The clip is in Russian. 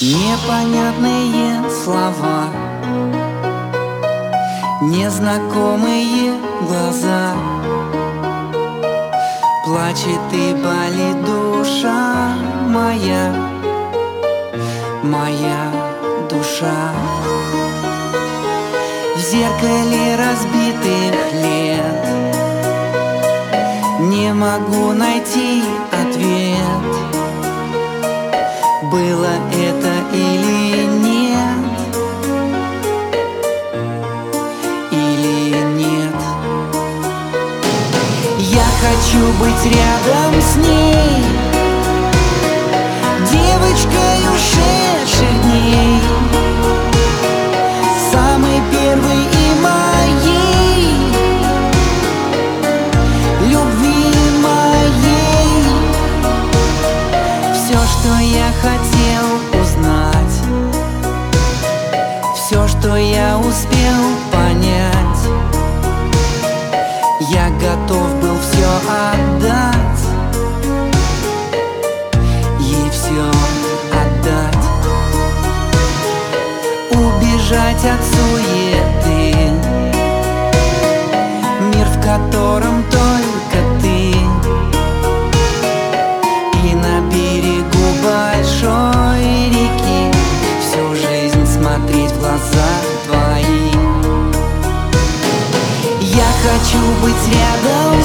Непонятные слова, незнакомые глаза. Плачет и болит душа моя, моя душа. В зеркале разбитых лет не могу найти ответ. Было это или нет, или нет. Я хочу быть рядом с ней, девочкой ушедших дней, самой первой и моей, любви моей. Все, что я хотел узнать, все, что я успел понять, я готов был все отдать, ей все отдать. Убежать от суеты, мир, в котором только ты, и на берегу большой реки всю жизнь смотреть в глаза твои. Я хочу быть рядом